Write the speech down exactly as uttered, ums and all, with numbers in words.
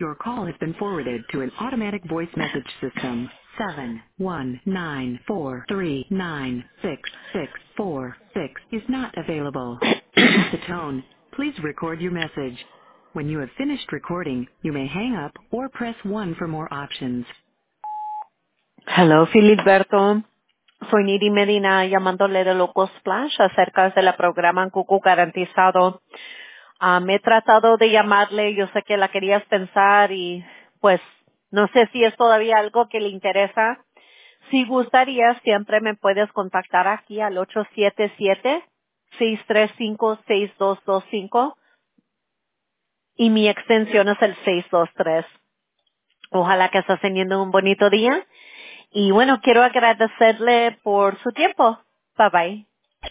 Your call has been forwarded to an automatic voice message system. Seven one nine four three nine six six four six is not available. At the tone, please record your message. When you have finished recording, you may hang up or press one for more options. Hello, Filiberto. Soy Nidi Medina llamándole de Loco Splash acerca de la programa Cucu Garantizado. Ah, me he tratado de llamarle, yo sé que la querías pensar y pues no sé si es todavía algo que le interesa. Si gustaría, siempre me puedes contactar aquí al ocho siete siete, seis tres cinco, seis dos dos cinco y mi extensión es el seis dos tres. Ojalá que estés teniendo un bonito día. Y bueno, quiero agradecerle por su tiempo. Bye bye.